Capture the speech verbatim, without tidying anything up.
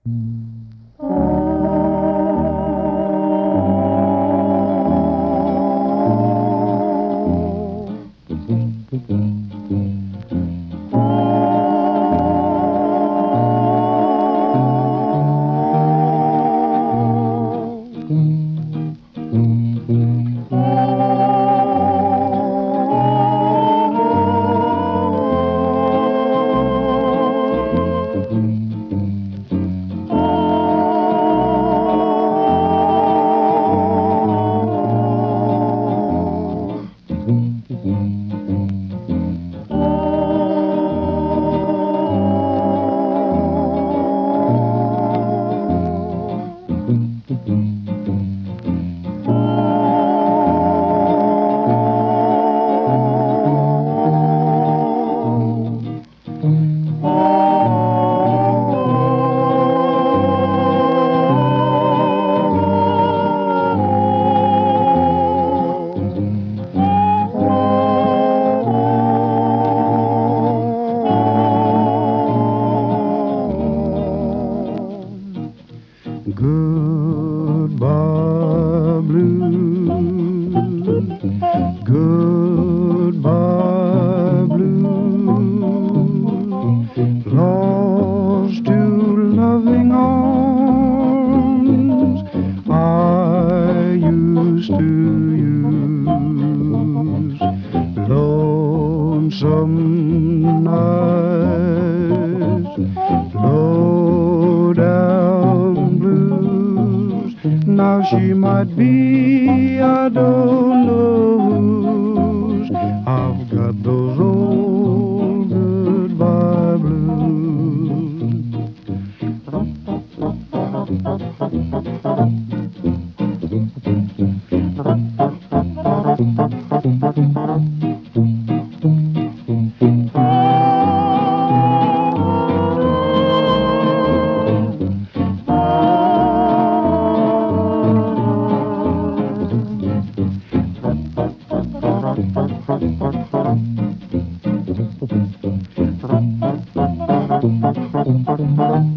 Goodbye blues, goodbye blues, lost to loving arms I used to use, lonesome nights, low down blues. Now she might be, I don't know whose. I've got those old goodbye blues. Thank you.